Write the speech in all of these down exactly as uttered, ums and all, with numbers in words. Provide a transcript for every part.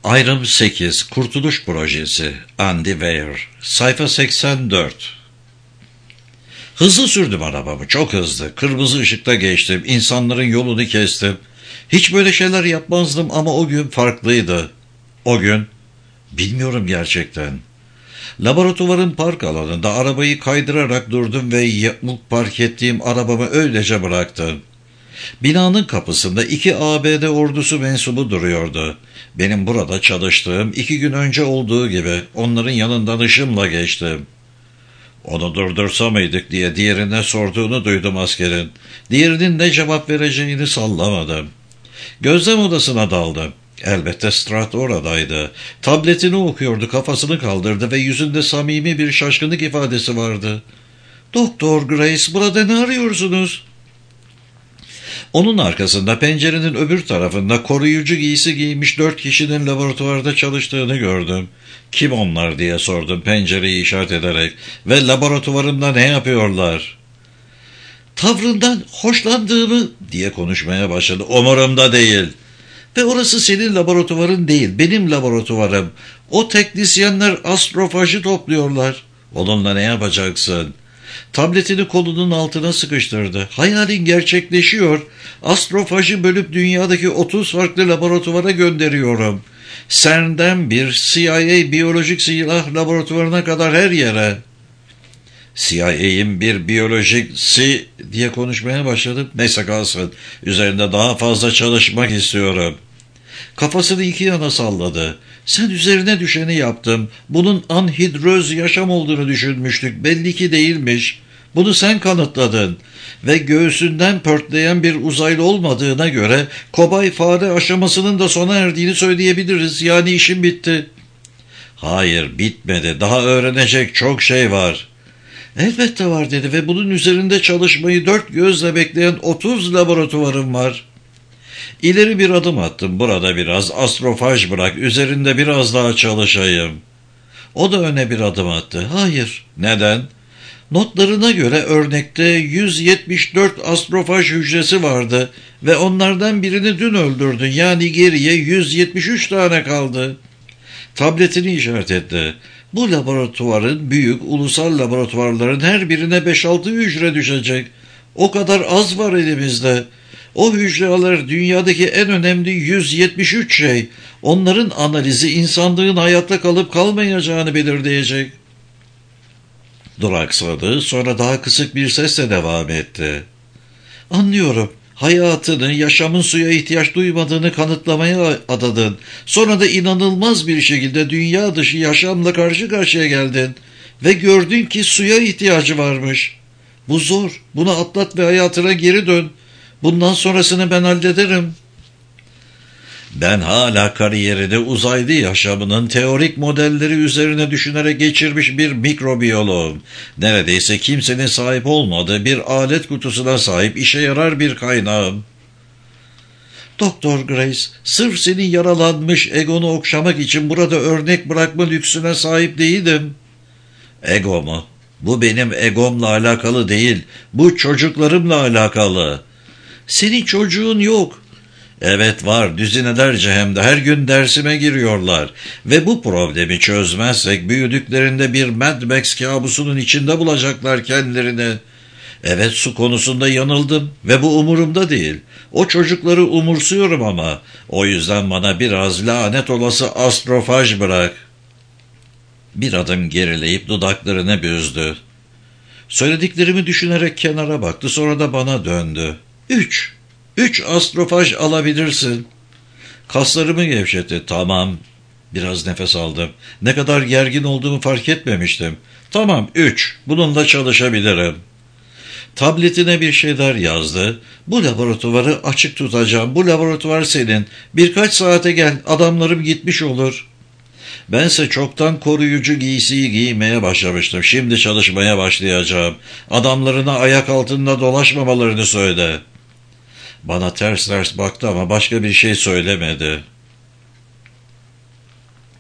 Ayrım sekiz. Kurtuluş Projesi. Andy Weir. Sayfa seksen dört. Hızlı sürdüm arabamı, çok hızlı. Kırmızı ışıkta geçtim, insanların yolunu kestim. Hiç böyle şeyler yapmazdım ama o gün farklıydı. O gün, bilmiyorum gerçekten. Laboratuvarın park alanında arabayı kaydırarak durdum ve yamuk park ettiğim arabamı öylece bıraktım. Binanın kapısında iki A B D ordusu mensubu duruyordu. Benim burada çalıştığım iki gün önce olduğu gibi onların yanından ışımla geçtim. Onu durdursa mıydık diye diğerine sorduğunu duydum askerin. Diğerinin ne cevap vereceğini sallamadım. Gözlem odasına daldım. Elbette Strat oradaydı. Tabletini okuyordu, kafasını kaldırdı ve yüzünde samimi bir şaşkınlık ifadesi vardı. "Doktor Grace, burada ne arıyorsunuz?" Onun arkasında pencerenin öbür tarafında koruyucu giysi giymiş dört kişinin laboratuvarda çalıştığını gördüm. "Kim onlar?" diye sordum pencereyi işaret ederek. "Ve laboratuvarımda ne yapıyorlar?" "Tavrından hoşlandığımı" diye konuşmaya başladı. "Umurumda değil. Ve orası senin laboratuvarın değil, benim laboratuvarım. O teknisyenler astrofajı topluyorlar." "Onunla ne yapacaksın?" Tabletini kolunun altına sıkıştırdı. "Hayalin gerçekleşiyor. Astrofajı bölüp dünyadaki otuz farklı laboratuvara gönderiyorum. CERN'den bir C I A biyolojik silah laboratuvarına kadar her yere." C I A'in bir biyolojik si diye konuşmaya başladım. "Neyse kalsın. Üzerinde daha fazla çalışmak istiyorum." Kafasını iki yana salladı. "Sen üzerine düşeni yaptın. Bunun anhidröz yaşam olduğunu düşünmüştük. Belli ki değilmiş. Bunu sen kanıtladın. Ve göğsünden pörtleyen bir uzaylı olmadığına göre kobay fare aşamasının da sona erdiğini söyleyebiliriz. Yani işim bitti." "Hayır, bitmedi. Daha öğrenecek çok şey var." "Elbette var," dedi ve bunun üzerinde çalışmayı dört gözle bekleyen otuz laboratuvarım var. İleri bir adım attım. "Burada biraz astrofaj bırak, üzerinde biraz daha çalışayım." O da öne bir adım attı. "Hayır." "Neden?" "Notlarına göre örnekte yüz yetmiş dört astrofaj hücresi vardı ve onlardan birini dün öldürdün. Yani geriye yüz yetmiş üç tane kaldı." Tabletini işaret etti. "Bu laboratuvarın büyük ulusal laboratuvarların her birine beş altı hücre düşecek. O kadar az var elimizde. O hücreler dünyadaki en önemli yüz yetmiş üç şey. Onların analizi insanlığın hayatta kalıp kalmayacağını belirleyecek." Duraksadı, sonra daha kısık bir sesle devam etti. "Anlıyorum. Hayatını, yaşamın suya ihtiyaç duymadığını kanıtlamaya adadın. Sonra da inanılmaz bir şekilde dünya dışı yaşamla karşı karşıya geldin. Ve gördün ki suya ihtiyacı varmış. Bu zor. Bunu atlat ve hayatına geri dön. Bundan sonrasını ben hallederim." Ben hala kariyerini uzaylı yaşamının teorik modelleri üzerine düşünerek geçirmiş bir mikrobiyoloğum. Neredeyse kimsenin sahip olmadığı bir alet kutusuna sahip işe yarar bir kaynağım. "Doktor Grace, sırf senin yaralanmış egonu okşamak için burada örnek bırakma lüksüne sahip değilim." "Ego mu? Bu benim egomla alakalı değil. Bu çocuklarımla alakalı." "Senin çocuğun yok." "Evet var, düzinelerce hem de her gün dersime giriyorlar. Ve bu problemi çözmezsek büyüdüklerinde bir Mad Max kabusunun içinde bulacaklar kendilerini." "Evet, su konusunda yanıldım ve bu umurumda değil. O çocukları umursuyorum ama o yüzden bana biraz lanet olası astrofaj bırak." Bir adım gerileyip dudaklarını büzdü. Söylediklerimi düşünerek kenara baktı, sonra da bana döndü. Üç. Üç astrofaj alabilirsin." Kaslarımı gevşetti. "Tamam." Biraz nefes aldım. Ne kadar gergin olduğumu fark etmemiştim. "Tamam, üç. Bununla çalışabilirim." Tabletine bir şeyler yazdı. "Bu laboratuvarı açık tutacağım. Bu laboratuvar senin. Birkaç saate gel. Adamlarım gitmiş olur." Bense çoktan koruyucu giysiyi giymeye başlamıştım. "Şimdi çalışmaya başlayacağım. Adamlarına ayak altında dolaşmamalarını söyle." Bana ters ters baktı ama başka bir şey söylemedi.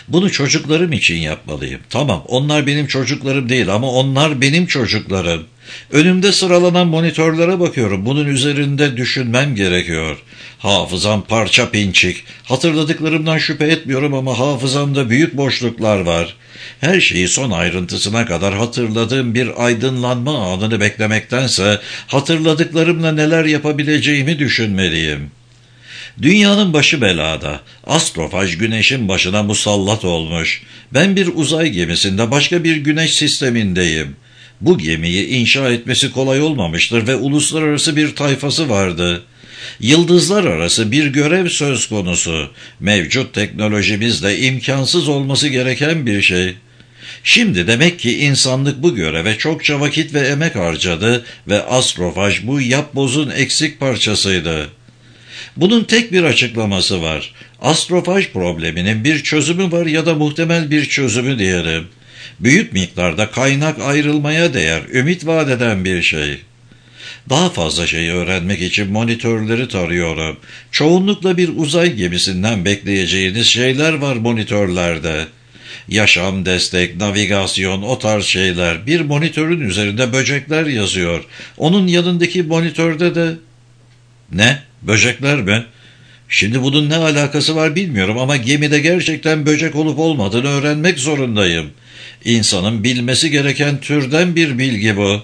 Bunu çocuklarım için yapmalıyım. Tamam, onlar benim çocuklarım değil ama onlar benim çocuklarım. Önümde sıralanan monitörlere bakıyorum. Bunun üzerinde düşünmem gerekiyor. Hafızam parça pinçik. Hatırladıklarımdan şüphe etmiyorum ama hafızamda büyük boşluklar var. Her şeyi son ayrıntısına kadar hatırladığım bir aydınlanma anını beklemektense hatırladıklarımla neler yapabileceğimi düşünmeliyim. Dünyanın başı belada. Astrofaj güneşin başına musallat olmuş. Ben bir uzay gemisinde başka bir güneş sistemindeyim. Bu gemiyi inşa etmesi kolay olmamıştır ve uluslararası bir tayfası vardı. Yıldızlar arası bir görev söz konusu. Mevcut teknolojimizle imkansız olması gereken bir şey. Şimdi demek ki insanlık bu göreve çokça vakit ve emek harcadı ve astrofaj bu yapbozun eksik parçasıydı. Bunun tek bir açıklaması var. Astrofaj probleminin bir çözümü var ya da muhtemel bir çözümü diyelim. Büyük miktarda kaynak ayrılmaya değer, ümit vaat eden bir şey. Daha fazla şey öğrenmek için monitörleri tarıyorum. Çoğunlukla bir uzay gemisinden bekleyeceğiniz şeyler var monitörlerde. Yaşam, destek, navigasyon, o tarz şeyler. Bir monitörün üzerinde böcekler yazıyor. Onun yanındaki monitörde de... Ne? Böcekler mi? Şimdi bunun ne alakası var bilmiyorum ama gemide gerçekten böcek olup olmadığını öğrenmek zorundayım. İnsanın bilmesi gereken türden bir bilgi bu.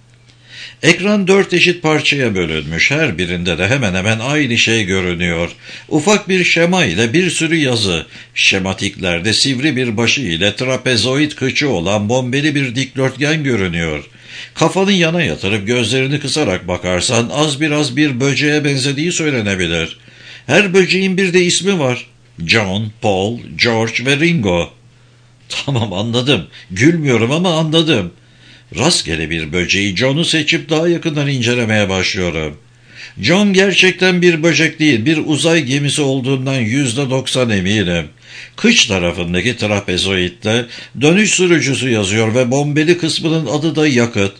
Ekran dört eşit parçaya bölünmüş. Her birinde de hemen hemen aynı şey görünüyor. Ufak bir şema ile bir sürü yazı. Şematiklerde sivri bir başı ile trapezoid kıçı olan bombeli bir dikdörtgen görünüyor. Kafanı yana yatırıp gözlerini kısarak bakarsan az biraz bir böceğe benzediği söylenebilir. Her böceğin bir de ismi var. John, Paul, George ve Ringo. Tamam, anladım. Gülmüyorum ama anladım. Rastgele bir böceği John'u seçip daha yakından incelemeye başlıyorum. John gerçekten bir böcek değil, bir uzay gemisi olduğundan yüzde doksan eminim. Kıç tarafındaki trapezoidde dönüş sürücüsü yazıyor ve bombeli kısmının adı da yakıt.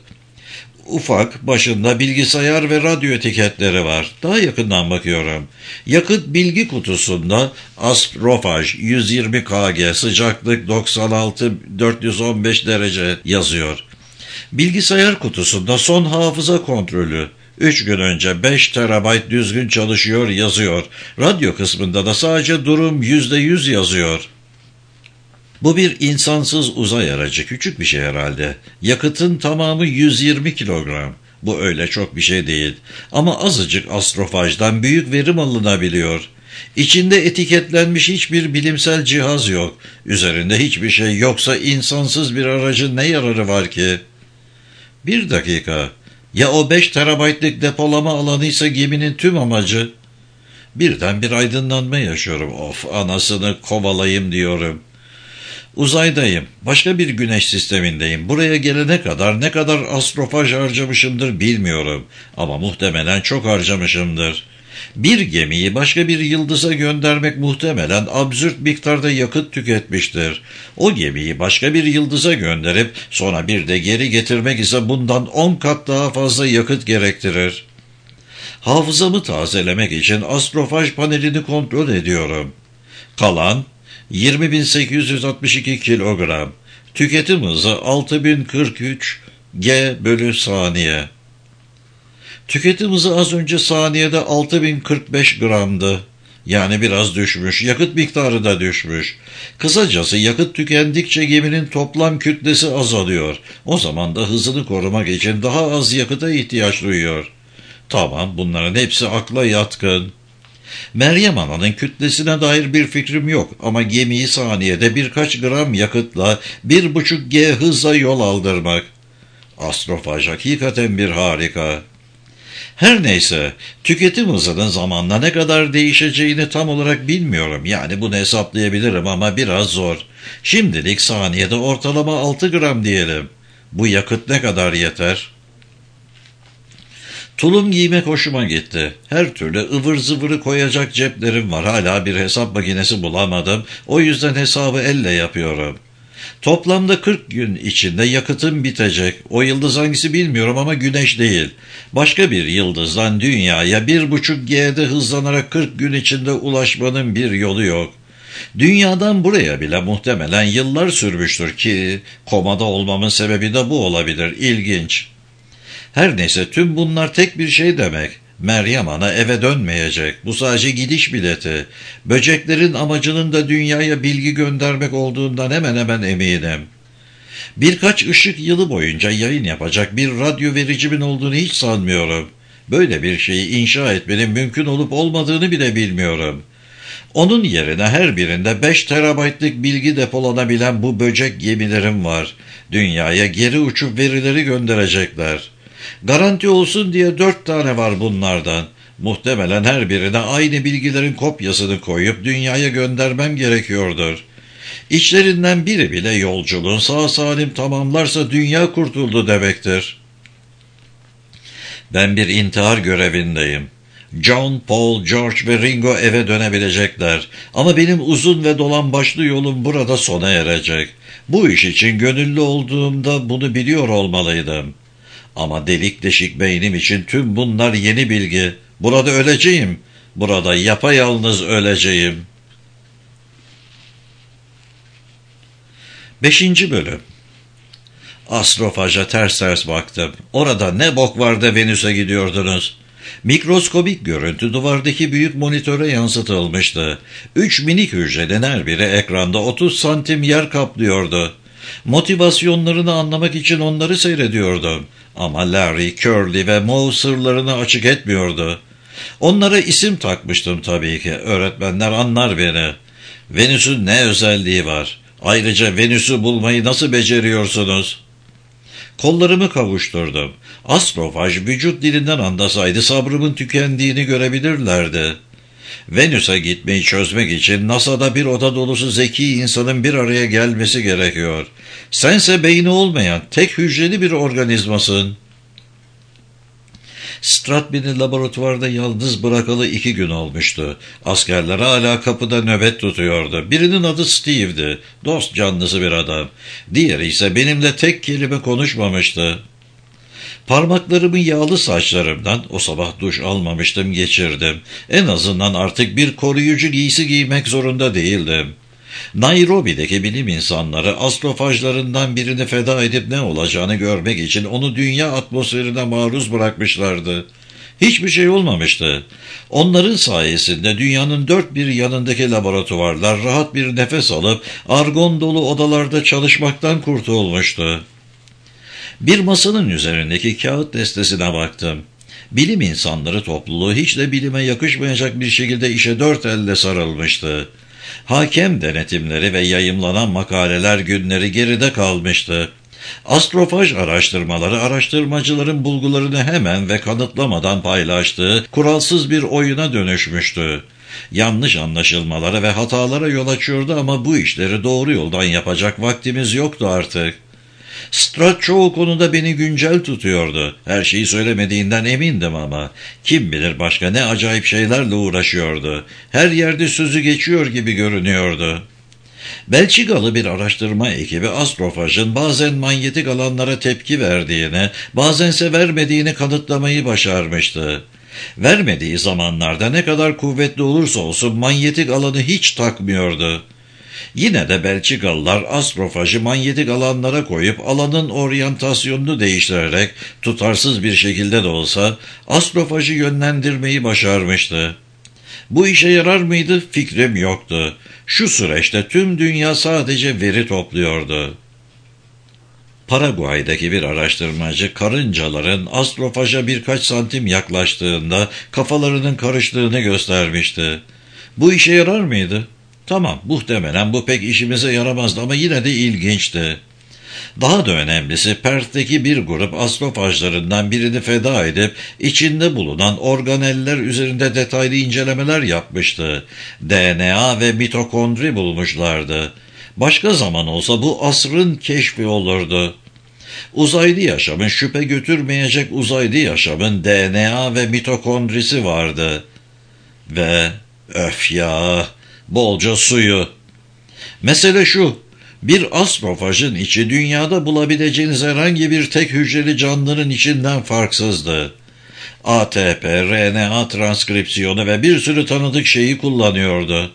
Ufak, başında bilgisayar ve radyo etiketleri var. Daha yakından bakıyorum. Yakıt bilgi kutusunda Astrofaj yüz yirmi K sıcaklık doksan altı dört yüz on beş derece yazıyor. Bilgisayar kutusunda son hafıza kontrolü. üç gün önce beş terabayt düzgün çalışıyor yazıyor. Radyo kısmında da sadece durum yüzde yüz yazıyor. Bu bir insansız uzay aracı, küçük bir şey herhalde. Yakıtın tamamı yüz yirmi kilogram. Bu öyle çok bir şey değil. Ama azıcık astrofajdan büyük verim alınabiliyor. İçinde etiketlenmiş hiçbir bilimsel cihaz yok. Üzerinde hiçbir şey yoksa insansız bir aracın ne yararı var ki? Bir dakika. Ya o beş terabaytlık depolama alanıysa geminin tüm amacı? Birden bir aydınlanma yaşıyorum. Of, anasını kovalayayım diyorum. Uzaydayım. Başka bir güneş sistemindeyim. Buraya gelene kadar ne kadar astrofaj harcamışımdır bilmiyorum. Ama muhtemelen çok harcamışımdır. Bir gemiyi başka bir yıldıza göndermek muhtemelen absürt miktarda yakıt tüketmiştir. O gemiyi başka bir yıldıza gönderip sonra bir de geri getirmek ise bundan on kat daha fazla yakıt gerektirir. Hafızamı tazelemek için astrofaj panelini kontrol ediyorum. Kalan yirmi bin sekiz yüz altmış iki kilogram. Tüketim hızı altı bin kırk üç G bölü saniye. Tüketim hızı az önce saniyede altı bin kırk beş gramdı. Yani biraz düşmüş. Yakıt miktarı da düşmüş. Kısacası yakıt tükendikçe geminin toplam kütlesi azalıyor. O zaman da hızını korumak için daha az yakıta ihtiyaç duyuyor. Tamam, bunların hepsi akla yatkın. Meryem Ana'nın kütlesine dair bir fikrim yok ama gemiyi saniyede birkaç gram yakıtla bir buçuk G hızla yol aldırmak. Astrofaj hakikaten bir harika. Her neyse, tüketim hızının zamanla ne kadar değişeceğini tam olarak bilmiyorum. Yani bunu hesaplayabilirim ama biraz zor. Şimdilik saniyede ortalama altı gram diyelim. Bu yakıt ne kadar yeter? Tulum giymek hoşuma gitti. Her türlü ıvır zıvırı koyacak ceplerim var. Hala bir hesap makinesi bulamadım. O yüzden hesabı elle yapıyorum. Toplamda kırk gün içinde yakıtım bitecek. O yıldız hangisi bilmiyorum ama güneş değil. Başka bir yıldızdan dünyaya bir buçuk G'de hızlanarak kırk gün içinde ulaşmanın bir yolu yok. Dünyadan buraya bile muhtemelen yıllar sürmüştür ki komada olmamın sebebi de bu olabilir. İlginç. Her neyse, tüm bunlar tek bir şey demek. Meryem Ana eve dönmeyecek. Bu sadece gidiş bileti. Böceklerin amacının da dünyaya bilgi göndermek olduğundan hemen hemen eminim. Birkaç ışık yılı boyunca yayın yapacak bir radyo vericimin olduğunu hiç sanmıyorum. Böyle bir şeyi inşa etmenin mümkün olup olmadığını bile bilmiyorum. Onun yerine her birinde beş terabaytlık bilgi depolanabilen bu böcek gemilerim var. Dünyaya geri uçup verileri gönderecekler. Garanti olsun diye dört tane var bunlardan. Muhtemelen her birine aynı bilgilerin kopyasını koyup dünyaya göndermem gerekiyordur. İçlerinden biri bile yolculuğun sağ salim tamamlarsa dünya kurtuldu demektir. Ben bir intihar görevindeyim. John, Paul, George ve Ringo eve dönebilecekler. Ama benim uzun ve dolambaçlı yolum burada sona erecek. Bu iş için gönüllü olduğumda bunu biliyor olmalıydım. Ama delik deşik beynim için tüm bunlar yeni bilgi. Burada öleceğim. Burada yapayalnız öleceğim. Beşinci bölüm. Astrofaja ters ters baktım. Orada ne bok var da Venüs'e gidiyordunuz? Mikroskobik görüntü duvardaki büyük monitöre yansıtılmıştı. Üç minik hücrenin her biri ekranda otuz santim yer kaplıyordu. Motivasyonlarını anlamak için onları seyrediyordum. Ama Larry, Curly ve Moe sırlarını açık etmiyordu. Onlara isim takmıştım tabii ki. Öğretmenler anlar beni. Venüs'ün ne özelliği var? Ayrıca Venüs'ü bulmayı nasıl beceriyorsunuz? Kollarımı kavuşturdum. Astrofaj vücut dilinden anlasaydı sabrımın tükendiğini görebilirlerdi. Venüs'e gitmeyi çözmek için NASA'da bir oda dolusu zeki insanın bir araya gelmesi gerekiyor. Sense beyni olmayan tek hücreli bir organizmasın. Stratbin'i laboratuvarda yalnız bırakalı iki gün olmuştu. Askerler hala kapıda nöbet tutuyordu. Birinin adı Steve'di. Dost canlısı bir adam. Diğeri ise benimle tek kelime konuşmamıştı. Parmaklarımı yağlı saçlarımdan, o sabah duş almamıştım, geçirdim. En azından artık bir koruyucu giysi giymek zorunda değildim. Nairobi'deki bilim insanları astrofajlarından birini feda edip ne olacağını görmek için onu dünya atmosferine maruz bırakmışlardı. Hiçbir şey olmamıştı. Onların sayesinde dünyanın dört bir yanındaki laboratuvarlar rahat bir nefes alıp argon dolu odalarda çalışmaktan kurtulmuştu. Bir masanın üzerindeki kağıt destesine baktım. Bilim insanları topluluğu hiç de bilime yakışmayacak bir şekilde işe dört elle sarılmıştı. Hakem denetimleri ve yayımlanan makaleler günleri geride kalmıştı. Astrofaj araştırmaları araştırmacıların bulgularını hemen ve kanıtlamadan paylaştığı kuralsız bir oyuna dönüşmüştü. Yanlış anlaşılmalara ve hatalara yol açıyordu ama bu işleri doğru yoldan yapacak vaktimiz yoktu artık. Strat çoğu konuda beni güncel tutuyordu. Her şeyi söylemediğinden emindim ama kim bilir başka ne acayip şeylerle uğraşıyordu. Her yerde sözü geçiyor gibi görünüyordu. Belçikalı bir araştırma ekibi astrofajın bazen manyetik alanlara tepki verdiğini, bazense vermediğini kanıtlamayı başarmıştı. Vermediği zamanlarda ne kadar kuvvetli olursa olsun manyetik alanı hiç takmıyordu. Yine de Belçikalılar astrofajı manyetik alanlara koyup alanın oryantasyonunu değiştirerek tutarsız bir şekilde de olsa astrofajı yönlendirmeyi başarmıştı. Bu işe yarar mıydı? Fikrim yoktu. Şu süreçte tüm dünya sadece veri topluyordu. Paraguay'daki bir araştırmacı karıncaların astrofaja birkaç santim yaklaştığında kafalarının karıştığını göstermişti. Bu işe yarar mıydı? Tamam, muhtemelen bu pek işimize yaramazdı ama yine de ilginçti. Daha da önemlisi Perth'teki bir grup astrofajlarından birini feda edip içinde bulunan organeller üzerinde detaylı incelemeler yapmıştı. D N A ve mitokondri bulmuşlardı. Başka zaman olsa bu asrın keşfi olurdu. Uzaylı yaşamın, şüphe götürmeyecek uzaylı yaşamın D N A ve mitokondrisi vardı. Ve öf ya, bolca suyu. Mesele şu, bir astrofajın içi dünyada bulabileceğiniz herhangi bir tek hücreli canlının içinden farksızdı. A T P, R N A transkripsiyonu ve bir sürü tanıdık şeyi kullanıyordu.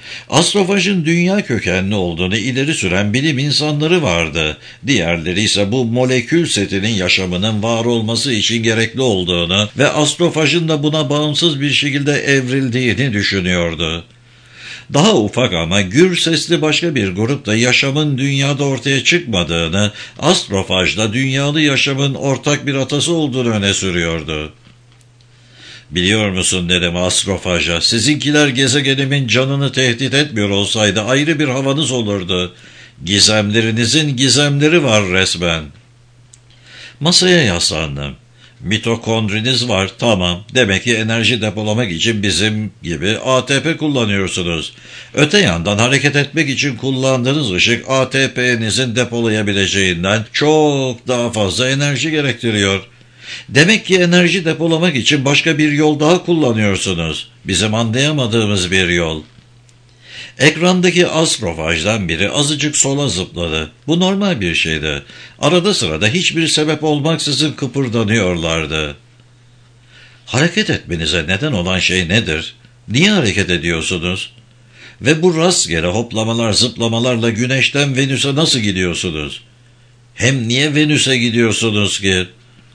Astrofajın dünya kökenli olduğunu ileri süren bilim insanları vardı. Diğerleri ise bu molekül setinin yaşamının var olması için gerekli olduğunu ve astrofajın da buna bağımsız bir şekilde evrildiğini düşünüyordu. Daha ufak ama gür sesli başka bir grup da yaşamın dünyada ortaya çıkmadığını, astrofajda dünyalı yaşamın ortak bir atası olduğunu öne sürüyordu. Biliyor musun dedim astrofaja, sizinkiler gezegenimin canını tehdit etmiyor olsaydı ayrı bir havanız olurdu. Gizemlerinizin gizemleri var resmen. Masaya yaslandım. Mitokondriniz var, tamam. Demek ki enerji depolamak için bizim gibi A T P kullanıyorsunuz. Öte yandan hareket etmek için kullandığınız ışık A T P'nizin depolayabileceğinden çok daha fazla enerji gerektiriyor. Demek ki enerji depolamak için başka bir yol daha kullanıyorsunuz. Bizim anlayamadığımız bir yol. Ekrandaki astrofajdan biri azıcık sola zıpladı. Bu normal bir şeydi. Arada sırada hiçbir sebep olmaksızın kıpırdanıyorlardı. Hareket etmenize neden olan şey nedir? Niye hareket ediyorsunuz? Ve bu rastgele hoplamalar zıplamalarla Güneş'ten Venüs'e nasıl gidiyorsunuz? Hem niye Venüs'e gidiyorsunuz ki?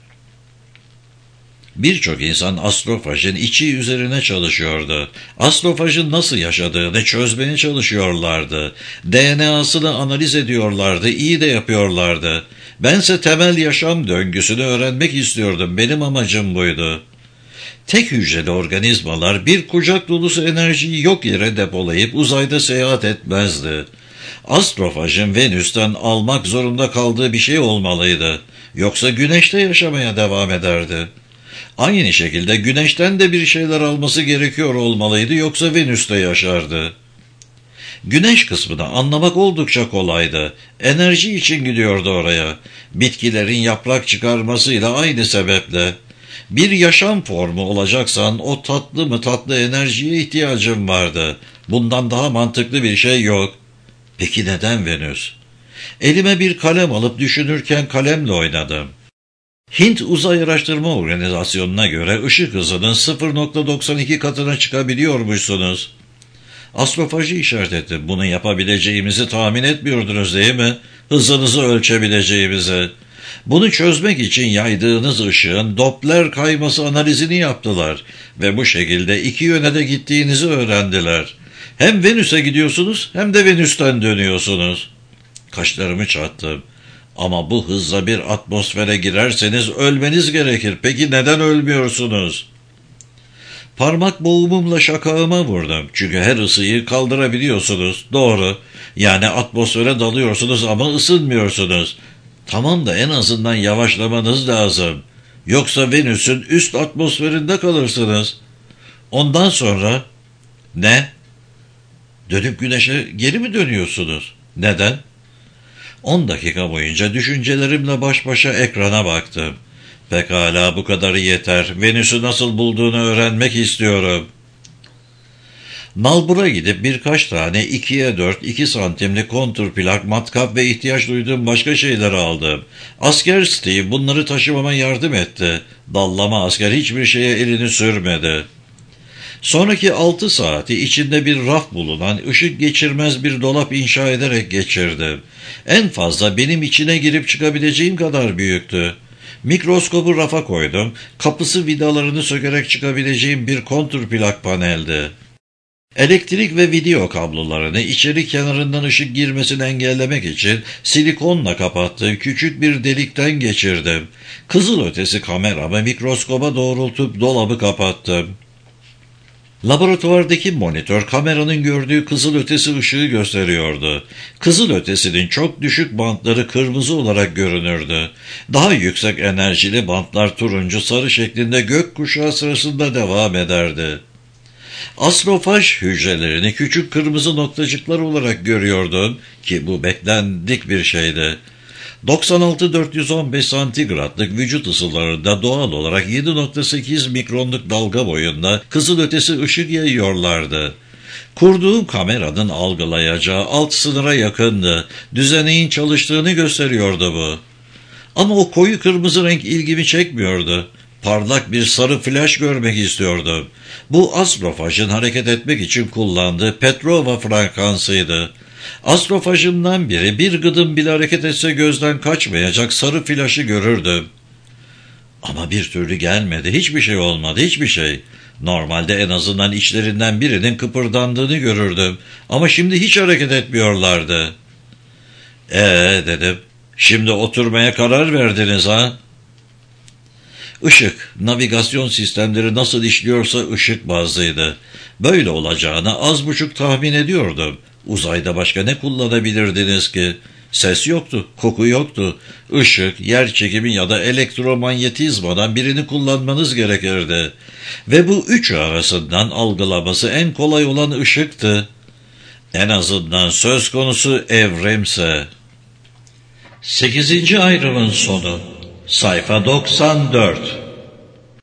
Birçok insan astrofajın içi üzerine çalışıyordu. Astrofajın nasıl yaşadığını çözmeye çalışıyorlardı. D N A'sını analiz ediyorlardı, iyi de yapıyorlardı. Bense temel yaşam döngüsünü öğrenmek istiyordum. Benim amacım buydu. Tek hücreli organizmalar bir kucak dolusu enerjiyi yok yere depolayıp uzayda seyahat etmezdi. Astrofajın Venüs'ten almak zorunda kaldığı bir şey olmalıydı. Yoksa Güneş'te yaşamaya devam ederdi. Aynı şekilde Güneş'ten de bir şeyler alması gerekiyor olmalıydı, yoksa Venüs'te yaşardı. Güneş kısmını anlamak oldukça kolaydı. Enerji için gidiyordu oraya. Bitkilerin yaprak çıkarmasıyla aynı sebeple. Bir yaşam formu olacaksan o tatlı mı tatlı enerjiye ihtiyacım vardı. Bundan daha mantıklı bir şey yok. Peki neden Venüs? Elime bir kalem alıp düşünürken kalemle oynadım. Hint Uzay Araştırma Organizasyonu'na göre ışık hızının sıfır nokta doksan iki katına çıkabiliyormuşsunuz. Astrofajı işaret ettim. Bunu yapabileceğimizi tahmin etmiyordunuz değil mi? Hızınızı ölçebileceğimizi. Bunu çözmek için yaydığınız ışığın Doppler kayması analizini yaptılar ve bu şekilde iki yöne de gittiğinizi öğrendiler. Hem Venüs'e gidiyorsunuz hem de Venüs'ten dönüyorsunuz. Kaşlarımı çattım. Ama bu hızla bir atmosfere girerseniz ölmeniz gerekir. Peki neden ölmüyorsunuz? Parmak boğumumla şakağıma vurdum. Çünkü her ısıyı kaldırabiliyorsunuz. Doğru. Yani atmosfere dalıyorsunuz ama ısınmıyorsunuz. Tamam da en azından yavaşlamanız lazım. Yoksa Venüs'ün üst atmosferinde kalırsınız. Ondan sonra... Ne? Dönüp Güneş'e geri mi dönüyorsunuz? Neden? On dakika boyunca düşüncelerimle baş başa ekrana baktım. Pekala, bu kadarı yeter. Venüs'ü nasıl bulduğunu öğrenmek istiyorum. Nalbur'a gidip birkaç tane ikiye dört, iki santimlik kontur plak, matkap ve ihtiyaç duyduğum başka şeyleri aldım. Asker Steve bunları taşımama yardım etti. Dallama asker hiçbir şeye elini sürmedi. Sonraki altı saati içinde bir raf bulunan ışık geçirmez bir dolap inşa ederek geçirdim. En fazla benim içine girip çıkabileceğim kadar büyüktü. Mikroskobu rafa koydum. Kapısı vidalarını sökerek çıkabileceğim bir kontur plak paneldi. Elektrik ve video kablolarını içeri kenarından ışık girmesini engellemek için silikonla kapattığım küçük bir delikten geçirdim. Kızılötesi kameramı mikroskoba doğrultup dolabı kapattım. Laboratuvardaki monitör kameranın gördüğü kızılötesi ışığı gösteriyordu. Kızılötesinin çok düşük bantları kırmızı olarak görünürdü. Daha yüksek enerjili bantlar turuncu sarı şeklinde gökkuşağı sırasında devam ederdi. Astrofaj hücrelerini küçük kırmızı noktacıklar olarak görüyordum ki bu beklendik bir şeydi. doksan altı bin dört yüz on beş santigratlık vücut ısılarında doğal olarak yedi nokta sekiz mikronluk dalga boyunda kızılötesi ışık yayıyorlardı. Kurduğum kameranın algılayacağı alt sınıra yakındı. Düzeneğin çalıştığını gösteriyordu bu. Ama o koyu kırmızı renk ilgimi çekmiyordu. parlak bir sarı flash görmek istiyordum. Bu astrofajın hareket etmek için kullandığı Petrova frekansıydı. Astrofajından biri bir gıdım bile hareket etse gözden kaçmayacak sarı flaşı görürdüm. Ama bir türlü gelmedi. Hiçbir şey olmadı, hiçbir şey. Normalde en azından içlerinden birinin kıpırdandığını görürdüm. Ama şimdi hiç hareket etmiyorlardı. Ee dedim. Şimdi oturmaya karar verdiniz ha? Işık, navigasyon sistemleri nasıl işliyorsa ışık bazlıydı. Böyle olacağını az buçuk tahmin ediyordum. Uzayda başka ne kullanabilirdiniz ki? Ses yoktu, koku yoktu. Işık, yer çekimi ya da elektromanyetizmadan birini kullanmanız gerekirdi. Ve bu üçü arasından algılaması en kolay olan ışıktı. En azından söz konusu evrimse. Sekizinci ayrımın sonu. Sayfa doksan dört.